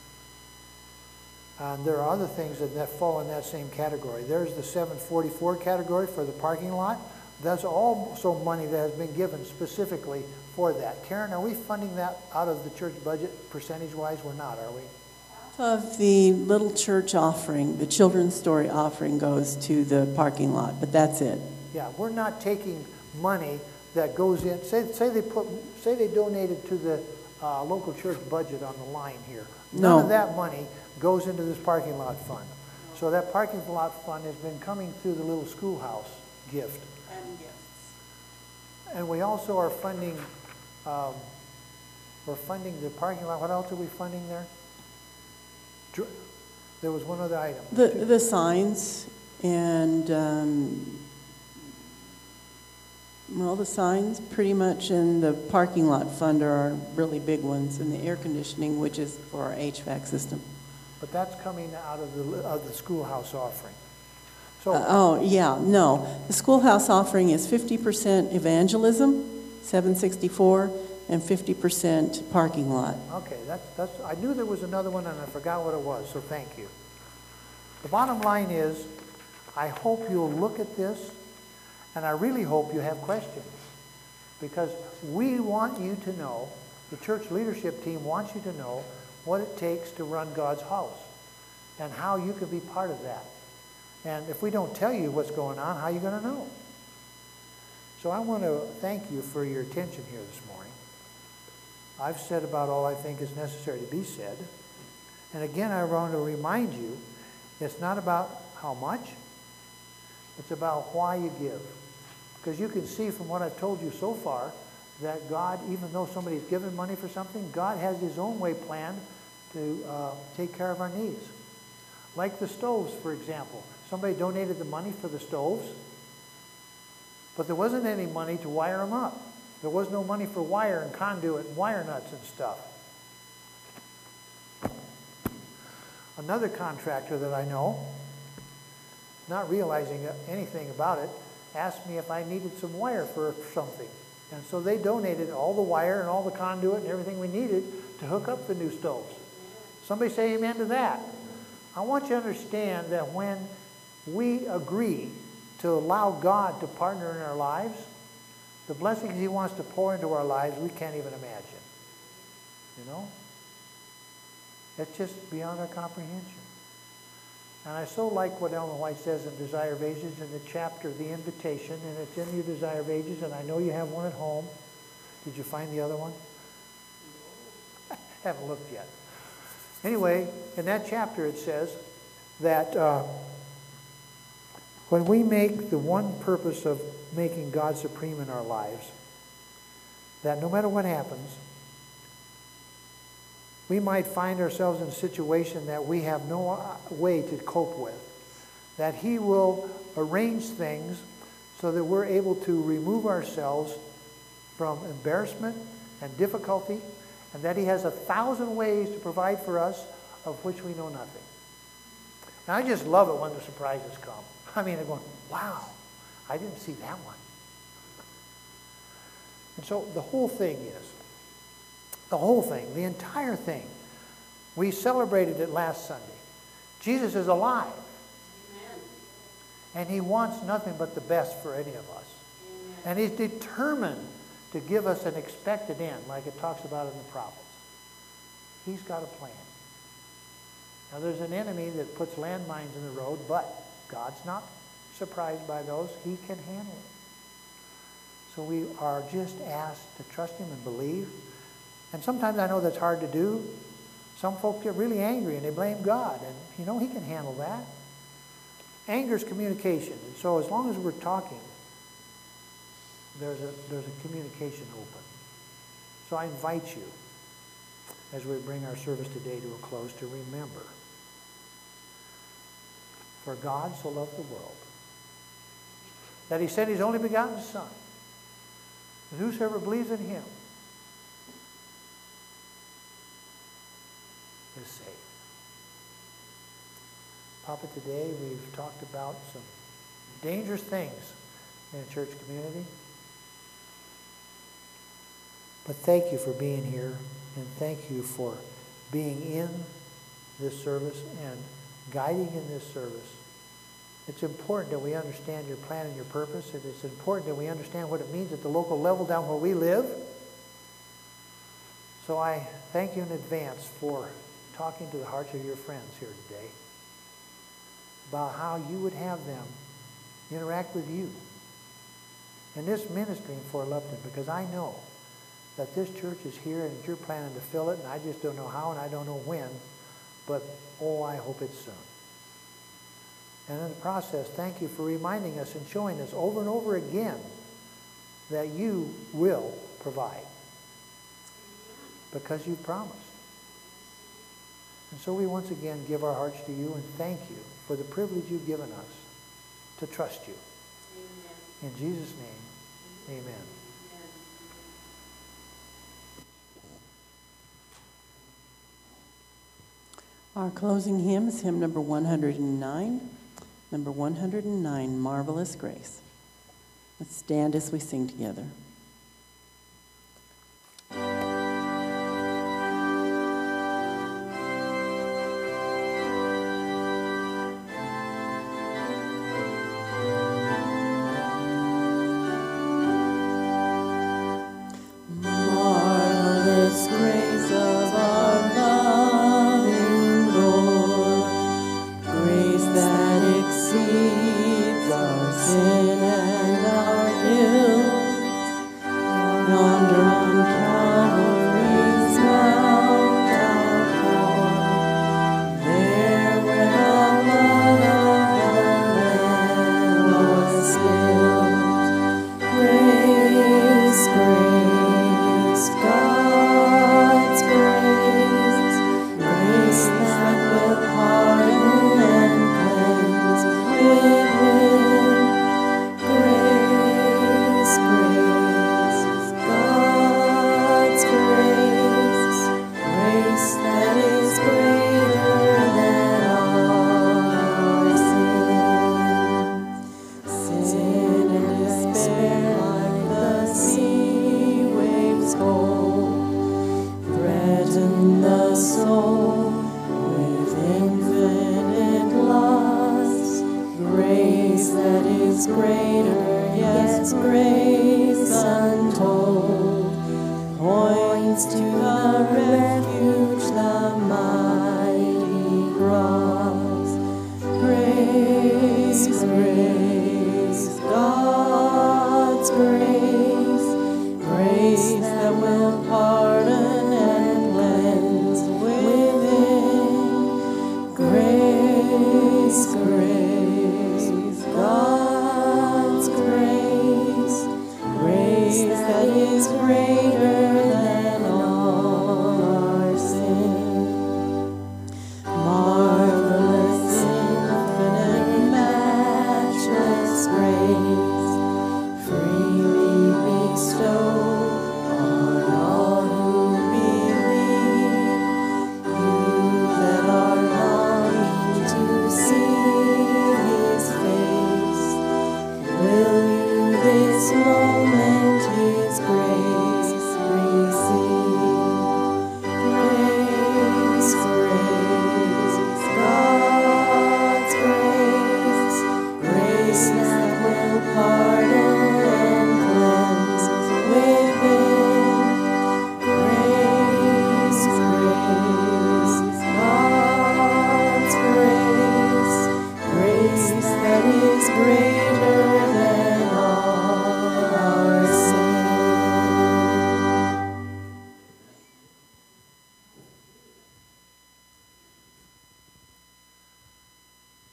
S1: And there are other things that fall in that same category. There's the 744 category for the parking lot. That's also money that has been given specifically for that. Karen, are we funding that out of the church budget percentage-wise? We're not, are we?
S3: Of the little church offering, the children's story offering goes to the parking lot, but that's it.
S1: Yeah, we're not taking money that goes in. Say they donated to the local church budget on the line here.
S3: No.
S1: None of that money goes into this parking lot fund. So that parking lot fund has been coming through the little schoolhouse gift.
S3: And gifts.
S1: And we also are funding. We're funding the parking lot. What else are we funding there? There was one other item.
S3: The signs and, well, the signs pretty much in the parking lot fund are our really big ones, and the air conditioning, which is for our HVAC system.
S1: But that's coming out of the schoolhouse offering. So,
S3: Oh, yeah, no. The schoolhouse offering is 50% evangelism, 764, and 50% parking lot.
S1: okay, that's. I knew there was another one, and I forgot what it was. So thank you. The bottom line is, I hope you'll look at this, and I really hope you have questions, because we want you to know. The church leadership team wants you to know what it takes to run God's house, and how you can be part of that. And if we don't tell you what's going on, how are you going to know? So I want to thank you for your attention here this morning. I've said about all I think is necessary to be said. And again, I want to remind you, it's not about how much, it's about why you give. Because you can see from what I've told you so far that God, even though somebody's given money for something, God has his own way planned to take care of our needs. Like the stoves, for example. Somebody donated the money for the stoves, but there wasn't any money to wire them up. There was no money for wire and conduit and wire nuts and stuff. Another contractor that I know, not realizing anything about it, asked me if I needed some wire for something. And so they donated all the wire and all the conduit and everything we needed to hook up the new stoves. Somebody say amen to that. I want you to understand that when we agree to allow God to partner in our lives, the blessings he wants to pour into our lives, we can't even imagine. You know? It's just beyond our comprehension. And I so like what Ellen White says in Desire of Ages in the chapter, The Invitation, and it's in your Desire of Ages, and I know you have one at home. Did you find the other one? Haven't looked yet. Anyway, in that chapter it says that when we make the one purpose of making God supreme in our lives, that no matter what happens, we might find ourselves in a situation that we have no way to cope with, that he will arrange things so that we're able to remove ourselves from embarrassment and difficulty, and that he has 1,000 ways to provide for us of which we know nothing. And I just love it when the surprises come. I mean, they're going, wow, I didn't see that one. And so the whole thing, the entire thing, we celebrated it last Sunday, Jesus is alive.
S2: Amen.
S1: And he wants nothing but the best for any of us.
S2: Amen.
S1: And he's determined to give us an expected end, like it talks about in the prophets. He's got a plan. Now there's an enemy that puts landmines in the road, but God's not surprised by those. He can handle it. So we are just asked to trust him and believe. And sometimes I know that's hard to do. Some folks get really angry and they blame God. And you know, he can handle that. Anger is communication. And so as long as we're talking, there's a communication open. So I invite you, as we bring our service today to a close, to remember, for God so loved the world, that he sent his only begotten Son, and whosoever believes in him is saved. Papa, today we've talked about some dangerous things in a church community. But thank you for being here, and thank you for being in this service and guiding in this service. It's important that we understand your plan and your purpose, and it's important that we understand what it means at the local level down where we live. So I thank you in advance for talking to the hearts of your friends here today about how you would have them interact with you in this ministry in Fort Lupton, because I know that this church is here and that you're planning to fill it, and I just don't know how and I don't know when, but oh, I hope it's soon. And in the process, thank you for reminding us and showing us over and over again that you will provide, because you've promised. And so we once again give our hearts to you and thank you for the privilege you've given us to trust you.
S2: Amen.
S1: In Jesus' name, amen.
S3: Our closing hymn is hymn number 109. Number 109, Marvelous Grace. Let's stand as we sing together.
S4: Marvelous grace of our loving Lord, grace that exceeds our sin and our guilt,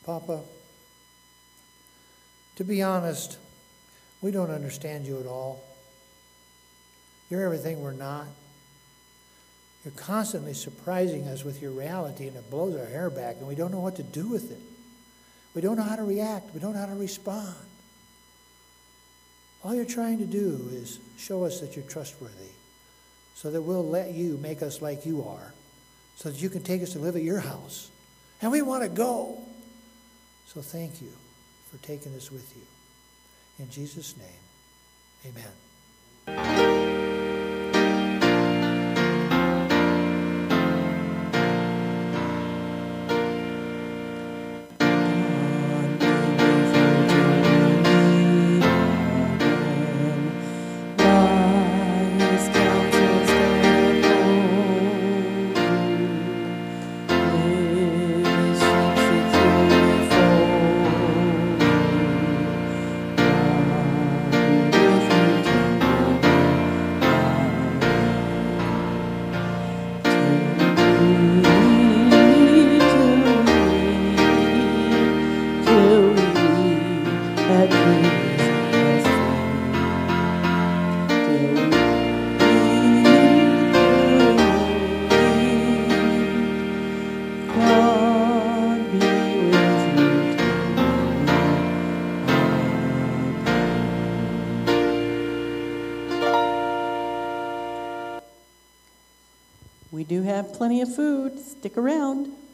S1: Papa, to be honest, we don't understand you at all. You're everything we're not. You're constantly surprising us with your reality, and it blows our hair back, and we don't know what to do with it. We don't know how to react. We don't know how to respond. All you're trying to do is show us that you're trustworthy, so that we'll let you make us like you are, so that you can take us to live at your house. And we want to go. So thank you for taking us with you. In Jesus' name, amen.
S3: We do have plenty of food. Stick around.